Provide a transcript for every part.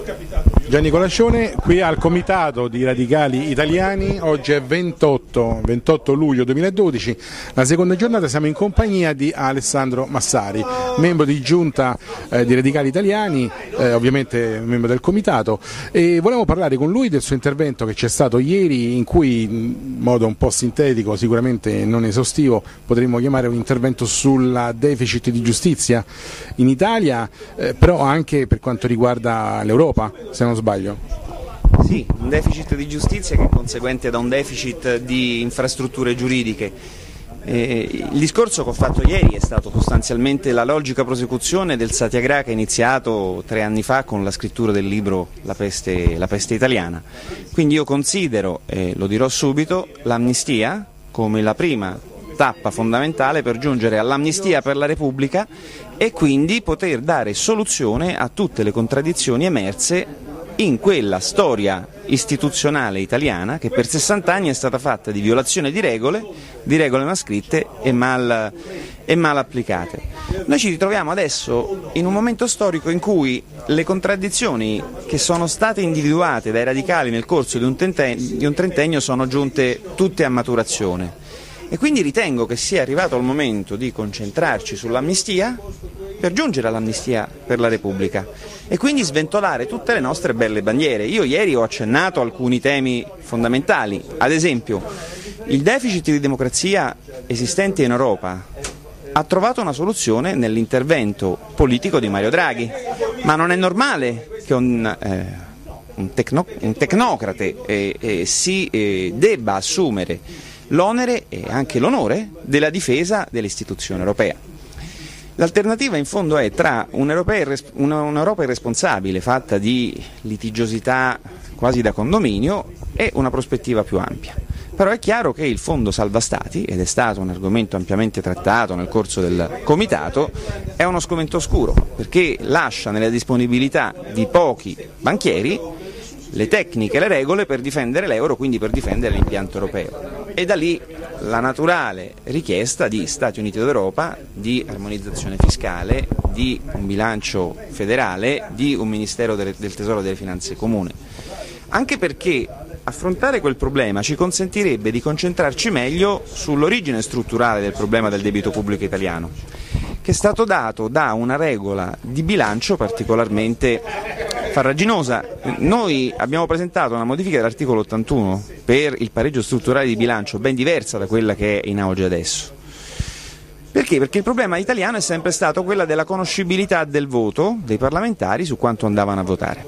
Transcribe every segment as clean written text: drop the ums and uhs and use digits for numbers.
Gianni Colascione qui al Comitato di Radicali Italiani. Oggi è 28 luglio 2012, la seconda giornata. Siamo in compagnia di Alessandro Massari, membro di giunta di Radicali Italiani, ovviamente membro del Comitato, e volevamo parlare con lui del suo intervento che c'è stato ieri, in cui in modo un po' sintetico, sicuramente non esaustivo, potremmo chiamare un intervento sulla deficit di giustizia in Italia, però anche per quanto riguarda l'Europa, se non sbaglio. Sì, un deficit di giustizia che è conseguente da un deficit di infrastrutture giuridiche. Il discorso che ho fatto ieri è stato sostanzialmente la logica prosecuzione del satyagraha che è iniziato 3 anni fa con la scrittura del libro La peste italiana. Quindi io considero, e lo dirò subito, l'amnistia come la prima tappa fondamentale per giungere all'amnistia per la Repubblica e quindi poter dare soluzione a tutte le contraddizioni emerse in quella storia istituzionale italiana che per 60 anni è stata fatta di violazione di regole mal scritte e mal applicate. Noi ci ritroviamo adesso in un momento storico in cui le contraddizioni che sono state individuate dai radicali nel corso di un trentennio sono giunte tutte a maturazione. E quindi ritengo che sia arrivato il momento di concentrarci sull'amnistia per giungere all'amnistia per la Repubblica e quindi sventolare tutte le nostre belle bandiere. Io ieri ho accennato a alcuni temi fondamentali, ad esempio il deficit di democrazia esistente in Europa ha trovato una soluzione nell'intervento politico di Mario Draghi, ma non è normale che un tecnocrate si debba assumere l'onere e anche l'onore della difesa dell'istituzione europea. L'alternativa in fondo è tra un'Europa irresponsabile, fatta di litigiosità quasi da condominio, e una prospettiva più ampia. Però è chiaro che il fondo salva stati, ed è stato un argomento ampiamente trattato nel corso del Comitato, è uno sgomento oscuro, perché lascia nella disponibilità di pochi banchieri le tecniche e le regole per difendere l'euro, quindi per difendere l'impianto europeo. E da lì la naturale richiesta di Stati Uniti d'Europa, di armonizzazione fiscale, di un bilancio federale, di un Ministero del Tesoro e delle Finanze comune. Anche perché affrontare quel problema ci consentirebbe di concentrarci meglio sull'origine strutturale del problema del debito pubblico italiano, che è stato dato da una regola di bilancio particolarmente farraginosa. Noi abbiamo presentato una modifica dell'articolo 81 per il pareggio strutturale di bilancio ben diversa da quella che è in auge adesso. Perché? Perché il problema italiano è sempre stato quello della conoscibilità del voto dei parlamentari su quanto andavano a votare.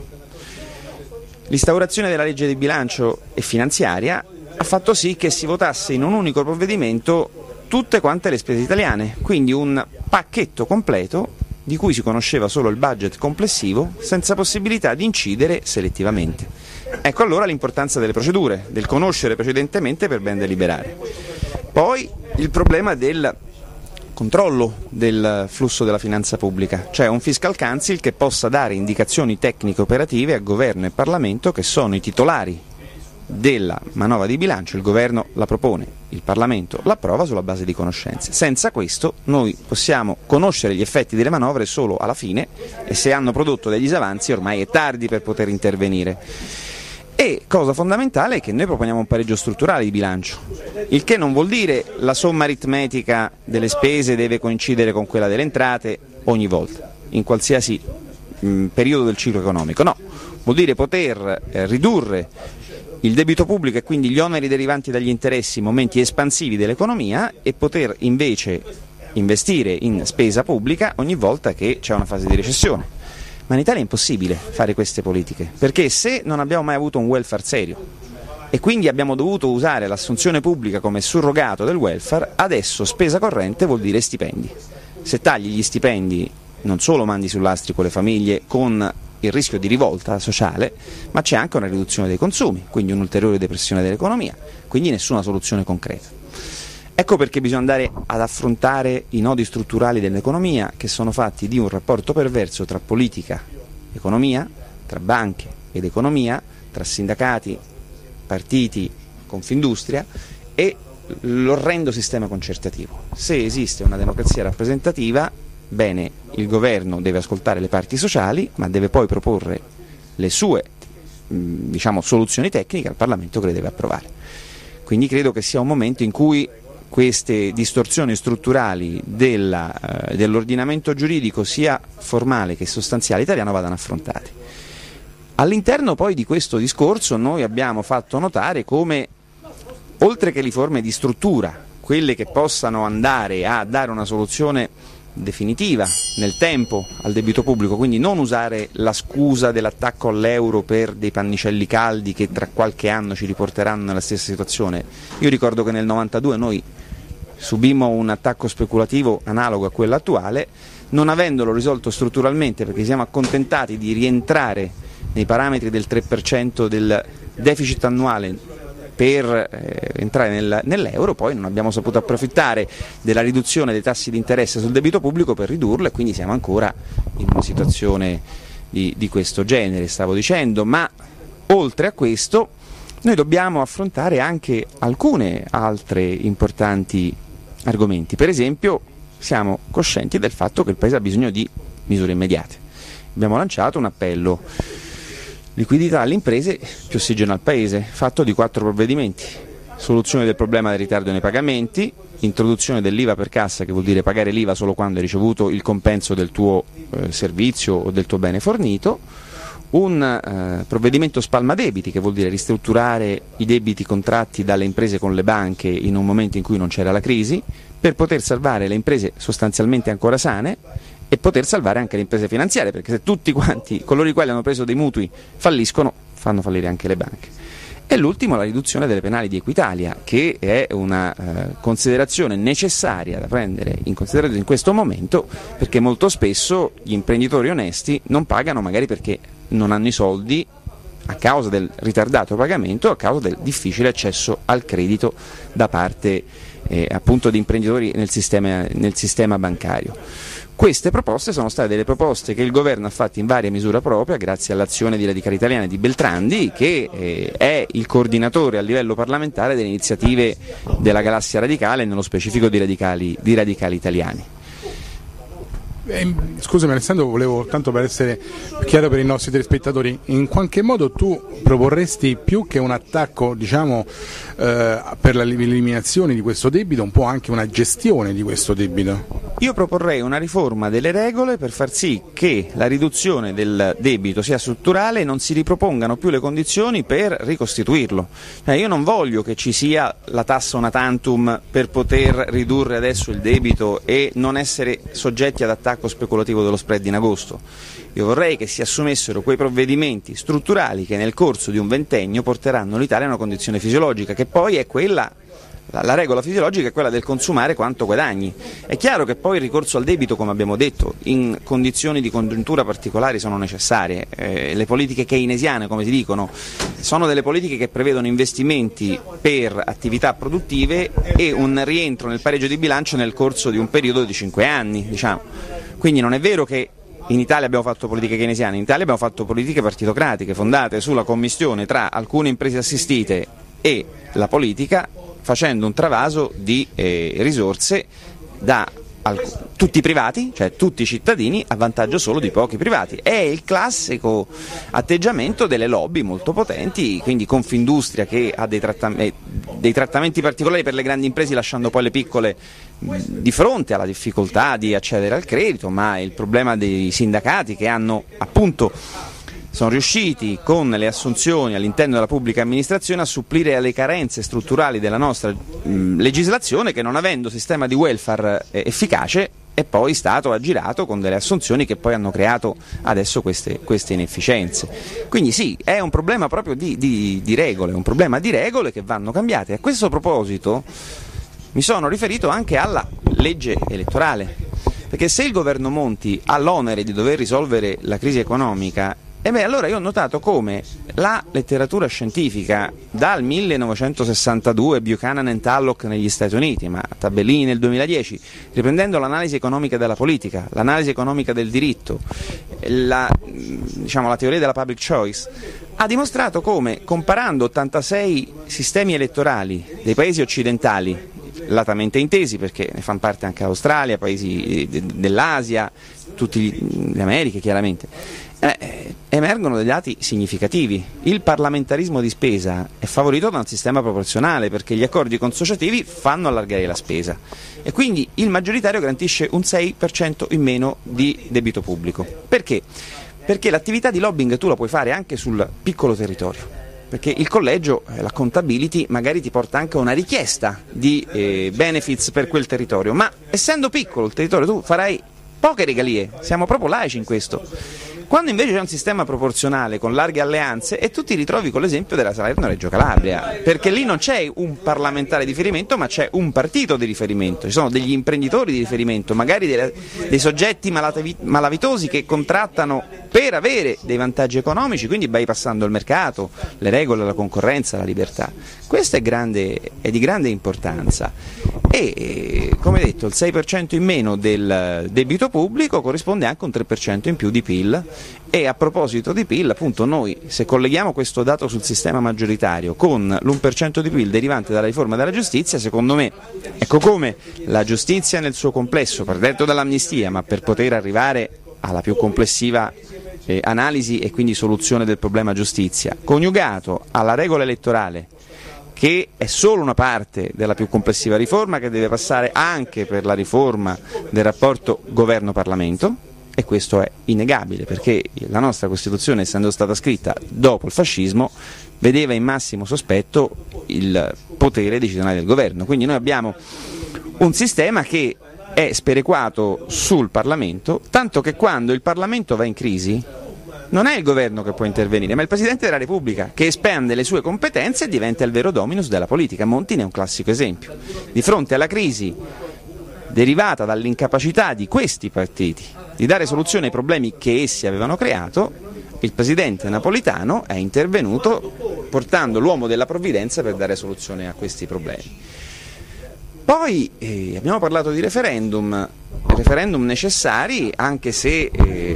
L'instaurazione della legge di bilancio e finanziaria ha fatto sì che si votasse in un unico provvedimento tutte quante le spese italiane, quindi un pacchetto completo di cui si conosceva solo il budget complessivo, senza possibilità di incidere selettivamente. Ecco allora l'importanza delle procedure, del conoscere precedentemente per ben deliberare. Poi il problema del controllo del flusso della finanza pubblica, cioè un fiscal council che possa dare indicazioni tecniche operative a governo e Parlamento, che sono i titolari della manovra di bilancio. Il governo la propone, il Parlamento l'approva sulla base di conoscenze. Senza questo noi possiamo conoscere gli effetti delle manovre solo alla fine, e se hanno prodotto degli disavanzi ormai è tardi per poter intervenire. E cosa fondamentale è che noi proponiamo un pareggio strutturale di bilancio, il che non vuol dire la somma aritmetica delle spese deve coincidere con quella delle entrate ogni volta, in qualsiasi periodo del ciclo economico. No, vuol dire poter ridurre il debito pubblico e quindi gli oneri derivanti dagli interessi in momenti espansivi dell'economia e poter invece investire in spesa pubblica ogni volta che c'è una fase di recessione. Ma in Italia è impossibile fare queste politiche, perché se non abbiamo mai avuto un welfare serio e quindi abbiamo dovuto usare l'assunzione pubblica come surrogato del welfare, adesso spesa corrente vuol dire stipendi. Se tagli gli stipendi non solo mandi sul lastrico le famiglie con il rischio di rivolta sociale, ma c'è anche una riduzione dei consumi, quindi un'ulteriore depressione dell'economia, quindi nessuna soluzione concreta. Ecco perché bisogna andare ad affrontare i nodi strutturali dell'economia, che sono fatti di un rapporto perverso tra politica, economia, tra banche ed economia, tra sindacati, partiti, Confindustria e l'orrendo sistema concertativo. Se esiste una democrazia rappresentativa, bene, il governo deve ascoltare le parti sociali, ma deve poi proporre le sue soluzioni tecniche al Parlamento che le deve approvare. Quindi credo che sia un momento in cui queste distorsioni strutturali dell'ordinamento giuridico sia formale che sostanziale italiano vadano affrontati. All'interno poi di questo discorso noi abbiamo fatto notare come, oltre che riforme di struttura, quelle che possano andare a dare una soluzione definitiva nel tempo al debito pubblico, quindi non usare la scusa dell'attacco all'euro per dei pannicelli caldi che tra qualche anno ci riporteranno nella stessa situazione. Io ricordo che nel 92 noi subimmo un attacco speculativo analogo a quello attuale, non avendolo risolto strutturalmente perché siamo accontentati di rientrare nei parametri del 3% del deficit annuale per entrare nell'euro, poi non abbiamo saputo approfittare della riduzione dei tassi di interesse sul debito pubblico per ridurlo, e quindi siamo ancora in una situazione di questo genere, stavo dicendo. Ma oltre a questo noi dobbiamo affrontare anche alcune altre importanti argomenti. Per esempio siamo coscienti del fatto che il Paese ha bisogno di misure immediate. Abbiamo lanciato un appello: liquidità alle imprese, più ossigeno al Paese, fatto di 4 provvedimenti: soluzione del problema del ritardo nei pagamenti, introduzione dell'IVA per cassa, che vuol dire pagare l'IVA solo quando hai ricevuto il compenso del tuo servizio o del tuo bene fornito, un provvedimento spalma debiti, che vuol dire ristrutturare i debiti contratti dalle imprese con le banche in un momento in cui non c'era la crisi, per poter salvare le imprese sostanzialmente ancora sane e poter salvare anche le imprese finanziarie, perché se tutti quanti coloro i quali hanno preso dei mutui falliscono, fanno fallire anche le banche. E l'ultimo, la riduzione delle penali di Equitalia, che è una considerazione necessaria da prendere in considerazione in questo momento, perché molto spesso gli imprenditori onesti non pagano magari perché non hanno i soldi a causa del ritardato pagamento, a causa del difficile accesso al credito da parte appunto di imprenditori nel sistema bancario. Queste proposte sono state delle proposte che il governo ha fatto in varia misura propria, grazie all'azione di Radicali Italiani di Beltrandi, che è il coordinatore a livello parlamentare delle iniziative della galassia radicale, nello specifico di Radicali Italiani. Scusami Alessandro, volevo, tanto per essere chiaro per i nostri telespettatori, in qualche modo tu proporresti, più che un attacco per l'eliminazione di questo debito, un po' anche una gestione di questo debito? Io proporrei una riforma delle regole per far sì che la riduzione del debito sia strutturale e non si ripropongano più le condizioni per ricostituirlo. Io non voglio che ci sia la tassa una tantum per poter ridurre adesso il debito e non essere soggetti ad attacco speculativo dello spread in agosto. Io vorrei che si assumessero quei provvedimenti strutturali che nel corso di un ventennio porteranno l'Italia a una condizione fisiologica, che poi è quella. La regola fisiologica è quella del consumare quanto guadagni. È chiaro che poi il ricorso al debito, come abbiamo detto, in condizioni di congiuntura particolari sono necessarie. Le politiche keynesiane, come si dicono, sono delle politiche che prevedono investimenti per attività produttive e un rientro nel pareggio di bilancio nel corso di un periodo di 5 anni, diciamo. Quindi non è vero che in Italia abbiamo fatto politiche keynesiane, in Italia abbiamo fatto politiche partitocratiche fondate sulla commistione tra alcune imprese assistite e la politica, facendo un travaso di risorse da tutti i privati, cioè tutti i cittadini, a vantaggio solo di pochi privati. È il classico atteggiamento delle lobby molto potenti, quindi Confindustria che ha dei trattamenti particolari per le grandi imprese, lasciando poi le piccole di fronte alla difficoltà di accedere al credito, ma il problema dei sindacati che sono riusciti con le assunzioni all'interno della pubblica amministrazione a supplire alle carenze strutturali della nostra legislazione, che non avendo sistema di welfare efficace è poi stato aggirato con delle assunzioni che poi hanno creato adesso queste inefficienze. Quindi sì, è un problema proprio di regole, un problema di regole che vanno cambiate. A questo proposito mi sono riferito anche alla legge elettorale, perché se il governo Monti ha l'onere di dover risolvere la crisi economica, allora io ho notato come la letteratura scientifica dal 1962, Buchanan e Tullock negli Stati Uniti, ma Tabellini nel 2010, riprendendo l'analisi economica della politica, l'analisi economica del diritto, la teoria della public choice, ha dimostrato come, comparando 86 sistemi elettorali dei paesi occidentali, latamente intesi perché ne fanno parte anche l'Australia, paesi dell'Asia, tutte le Americhe chiaramente, Emergono dei dati significativi. Il parlamentarismo di spesa è favorito da un sistema proporzionale, perché gli accordi consociativi fanno allargare la spesa e quindi il maggioritario garantisce un 6% in meno di debito pubblico. Perché? Perché l'attività di lobbying tu la puoi fare anche sul piccolo territorio, perché il collegio, la accountability, magari ti porta anche a una richiesta di benefits per quel territorio, ma essendo piccolo il territorio tu farai poche regalie, siamo proprio laici in questo. Quando invece c'è un sistema proporzionale con larghe alleanze, e tu ti ritrovi con l'esempio della Salerno-Reggio Calabria, perché lì non c'è un parlamentare di riferimento, ma c'è un partito di riferimento, ci sono degli imprenditori di riferimento, magari dei soggetti malavitosi che contrattano per avere dei vantaggi economici, quindi bypassando il mercato, le regole, la concorrenza, la libertà. Questo è di grande importanza e, come detto, il 6% in meno del debito pubblico corrisponde anche a un 3% in più di PIL. E a proposito di PIL, appunto, noi se colleghiamo questo dato sul sistema maggioritario con l'1% di PIL derivante dalla riforma della giustizia, secondo me, ecco come la giustizia nel suo complesso, partendo dall'amnistia, ma per poter arrivare alla più complessiva analisi e quindi soluzione del problema giustizia, coniugato alla regola elettorale, che è solo una parte della più complessiva riforma, che deve passare anche per la riforma del rapporto governo-Parlamento, e questo è innegabile, perché la nostra Costituzione, essendo stata scritta dopo il fascismo, vedeva in massimo sospetto il potere decisionale del governo. Quindi noi abbiamo un sistema che è sperequato sul Parlamento, tanto che quando il Parlamento va in crisi non è il governo che può intervenire, ma il Presidente della Repubblica, che espande le sue competenze e diventa il vero dominus della politica. Monti ne è un classico esempio. Di fronte alla crisi derivata dall'incapacità di questi partiti di dare soluzione ai problemi che essi avevano creato, il presidente Napolitano è intervenuto portando l'uomo della provvidenza per dare soluzione a questi problemi. Poi abbiamo parlato di referendum necessari, anche se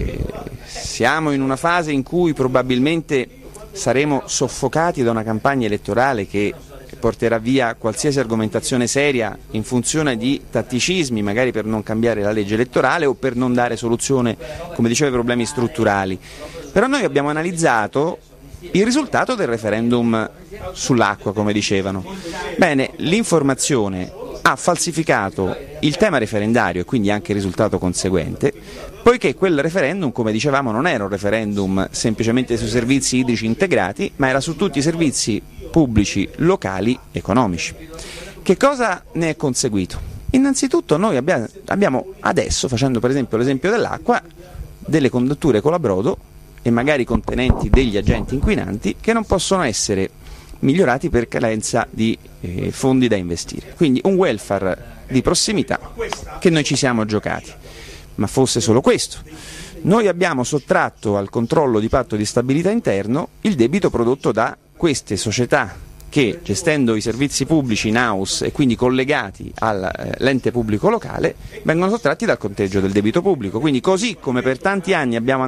siamo in una fase in cui probabilmente saremo soffocati da una campagna elettorale che porterà via qualsiasi argomentazione seria in funzione di tatticismi, magari per non cambiare la legge elettorale o per non dare soluzione, come dicevo, ai problemi strutturali. Però noi abbiamo analizzato il risultato del referendum sull'acqua, come dicevano. Bene, l'informazione ha falsificato il tema referendario e quindi anche il risultato conseguente, poiché quel referendum, come dicevamo, non era un referendum semplicemente sui servizi idrici integrati, ma era su tutti i servizi pubblici locali economici. Che cosa ne è conseguito? Innanzitutto noi abbiamo adesso, facendo per esempio l'esempio dell'acqua, delle condutture colabrodo e magari contenenti degli agenti inquinanti che non possono essere migliorati per carenza di fondi da investire. Quindi un welfare di prossimità che noi ci siamo giocati. Ma fosse solo questo, noi abbiamo sottratto al controllo di patto di stabilità interno il debito prodotto da queste società che, gestendo i servizi pubblici in house e quindi collegati all'ente pubblico locale, vengono sottratti dal conteggio del debito pubblico. Quindi, così come per tanti anni abbiamo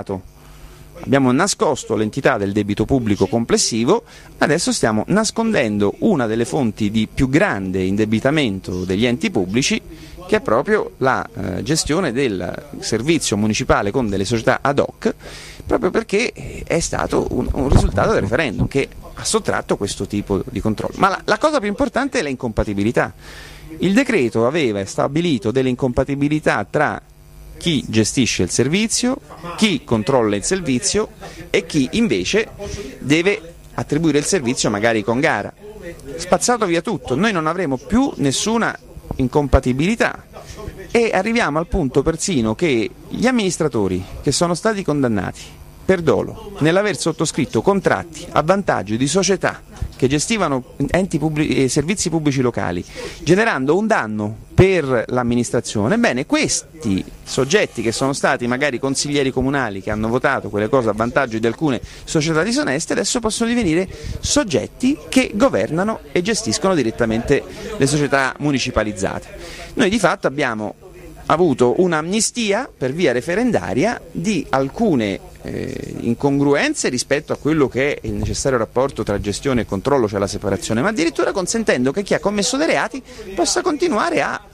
nascosto l'entità del debito pubblico complessivo, adesso stiamo nascondendo una delle fonti di più grande indebitamento degli enti pubblici, che è proprio la gestione del servizio municipale con delle società ad hoc, proprio perché è stato un risultato del referendum che ha sottratto questo tipo di controllo. Ma la cosa più importante è l'incompatibilità. Il decreto aveva stabilito delle incompatibilità tra chi gestisce il servizio, chi controlla il servizio e chi invece deve attribuire il servizio magari con gara. Spazzato via tutto, noi non avremo più nessuna incompatibilità e arriviamo al punto persino che gli amministratori che sono stati condannati per dolo nell'aver sottoscritto contratti a vantaggio di società che gestivano servizi pubblici locali, generando un danno per l'amministrazione, bene, questi soggetti che sono stati magari consiglieri comunali che hanno votato quelle cose a vantaggio di alcune società disoneste, adesso possono divenire soggetti che governano e gestiscono direttamente le società municipalizzate. Noi di fatto abbiamo avuto un'amnistia per via referendaria di alcune incongruenze rispetto a quello che è il necessario rapporto tra gestione e controllo, cioè la separazione, ma addirittura consentendo che chi ha commesso dei reati possa continuare a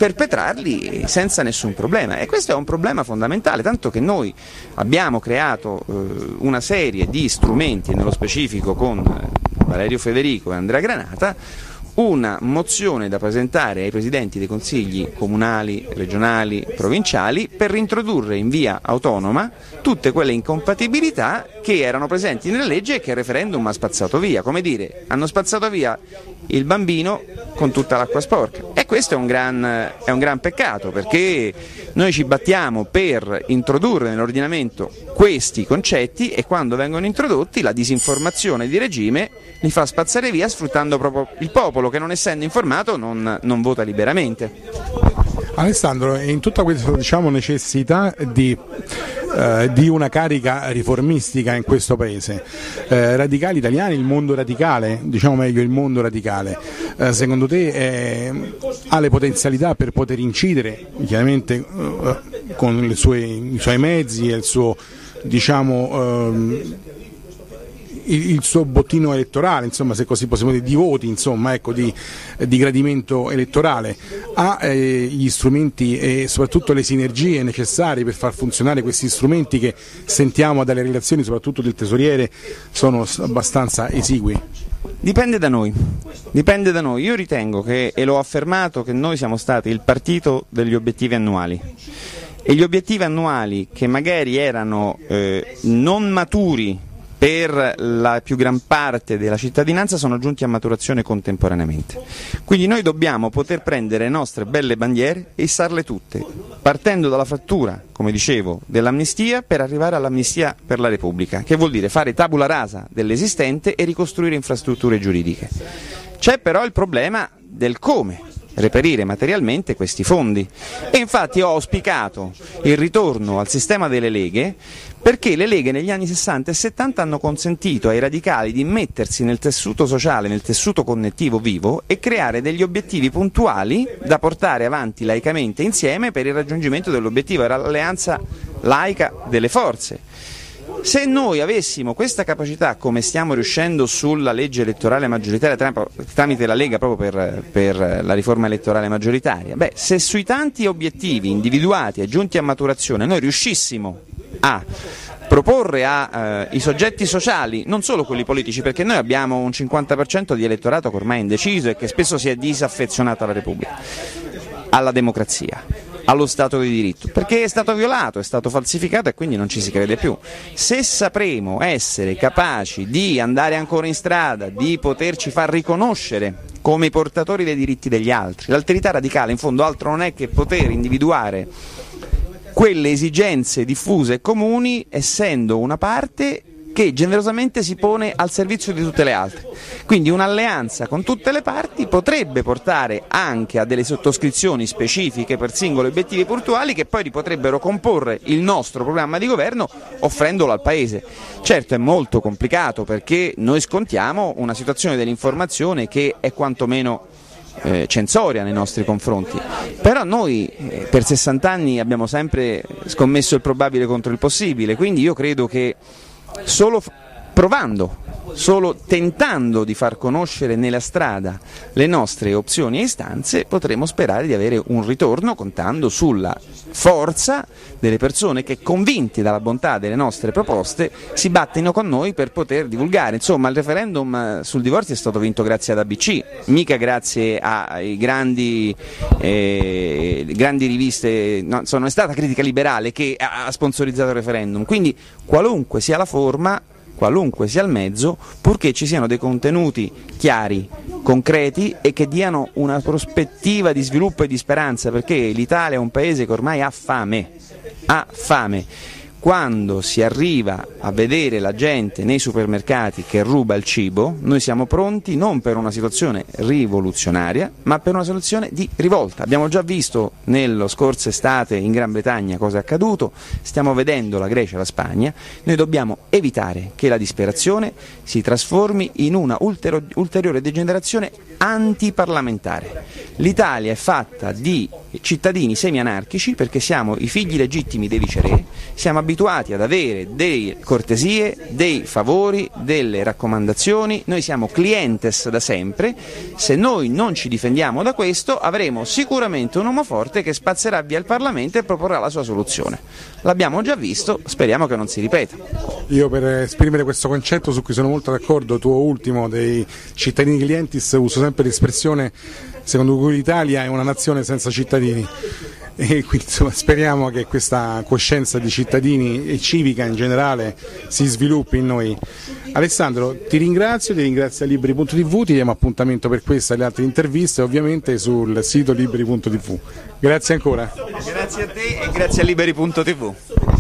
perpetrarli senza nessun problema, e questo è un problema fondamentale, tanto che noi abbiamo creato una serie di strumenti, nello specifico con Valerio Federico e Andrea Granata, una mozione da presentare ai presidenti dei consigli comunali, regionali, provinciali per reintrodurre in via autonoma tutte quelle incompatibilità che erano presenti nella legge e che il referendum ha spazzato via, come dire, hanno spazzato via il bambino con tutta l'acqua sporca, e questo è un gran peccato, perché noi ci battiamo per introdurre nell'ordinamento questi concetti e quando vengono introdotti la disinformazione di regime li fa spazzare via, sfruttando proprio il popolo che, non essendo informato, non vota liberamente. Alessandro, in tutta questa necessità di una carica riformistica in questo paese, radicali italiani, il mondo radicale, il mondo radicale, secondo te ha le potenzialità per poter incidere, chiaramente con i suoi mezzi e il suo il suo bottino elettorale, insomma, se così possiamo dire, di voti, insomma, ecco, di gradimento elettorale, ha gli strumenti e soprattutto le sinergie necessarie per far funzionare questi strumenti che sentiamo dalle relazioni, soprattutto del tesoriere, sono abbastanza esigui? Dipende da noi. Io ritengo che, e l'ho affermato, che noi siamo stati il partito degli obiettivi annuali. E gli obiettivi annuali, che magari erano non maturi per la più gran parte della cittadinanza, sono giunti a maturazione contemporaneamente. Quindi noi dobbiamo poter prendere le nostre belle bandiere e issarle tutte, partendo dalla frattura, come dicevo, dell'amnistia per arrivare all'amnistia per la Repubblica, che vuol dire fare tabula rasa dell'esistente e ricostruire infrastrutture giuridiche. C'è però il problema del come reperire materialmente questi fondi, e infatti ho auspicato il ritorno al sistema delle leghe, perché le leghe negli anni 60 e 70 hanno consentito ai radicali di mettersi nel tessuto sociale, nel tessuto connettivo vivo, e creare degli obiettivi puntuali da portare avanti laicamente insieme per il raggiungimento dell'obiettivo. Era l'alleanza laica delle forze. Se noi avessimo questa capacità, come stiamo riuscendo sulla legge elettorale maggioritaria tramite la Lega proprio per la riforma elettorale maggioritaria, se sui tanti obiettivi individuati e giunti a maturazione noi riuscissimo a proporre ai soggetti sociali, non solo quelli politici, perché noi abbiamo un 50% di elettorato che ormai è indeciso e che spesso si è disaffezionato alla Repubblica, alla democrazia, allo Stato di diritto, perché è stato violato, è stato falsificato e quindi non ci si crede più. Se sapremo essere capaci di andare ancora in strada, di poterci far riconoscere come i portatori dei diritti degli altri, l'alterità radicale in fondo altro non è che poter individuare quelle esigenze diffuse e comuni, essendo una parte che generosamente si pone al servizio di tutte le altre. Quindi un'alleanza con tutte le parti potrebbe portare anche a delle sottoscrizioni specifiche per singoli obiettivi puntuali, che poi potrebbero comporre il nostro programma di governo offrendolo al Paese. Certo, è molto complicato, perché noi scontiamo una situazione dell'informazione che è quantomeno censoria nei nostri confronti, però noi per 60 anni abbiamo sempre scommesso il probabile contro il possibile, quindi io credo che solo provando, solo tentando di far conoscere nella strada le nostre opzioni e istanze, potremo sperare di avere un ritorno, contando sulla forza delle persone che, convinti dalla bontà delle nostre proposte, si battono con noi per poter divulgare. Insomma, il referendum sul divorzio è stato vinto grazie ad ABC, mica grazie ai grandi riviste, no, non è stata Critica Liberale che ha sponsorizzato il referendum. Quindi qualunque sia la forma, qualunque sia il mezzo, purché ci siano dei contenuti chiari, concreti e che diano una prospettiva di sviluppo e di speranza, perché l'Italia è un paese che ormai ha fame. Quando si arriva a vedere la gente nei supermercati che ruba il cibo, noi siamo pronti non per una situazione rivoluzionaria, ma per una soluzione di rivolta. Abbiamo già visto nello scorso estate in Gran Bretagna cosa è accaduto, stiamo vedendo la Grecia e la Spagna. Noi dobbiamo evitare che la disperazione si trasformi in una ulteriore degenerazione antiparlamentare. L'Italia è fatta di cittadini semi-anarchici, perché siamo i figli legittimi dei viceré, siamo abituati ad avere delle cortesie, dei favori, delle raccomandazioni, noi siamo clientes da sempre. Se noi non ci difendiamo da questo avremo sicuramente un uomo forte che spazzerà via il Parlamento e proporrà la sua soluzione. L'abbiamo già visto, speriamo che non si ripeta. Io, per esprimere questo concetto su cui sono molto d'accordo, tuo ultimo dei cittadini clientis, uso sempre l'espressione secondo cui l'Italia è una nazione senza cittadini, e quindi insomma, speriamo che questa coscienza di cittadini e civica in generale si sviluppi in noi. Alessandro, ti ringrazio a Liberi.tv, ti diamo appuntamento per questa e le altre interviste ovviamente sul sito Liberi.tv. Grazie ancora. Grazie a te e grazie a Liberi.tv.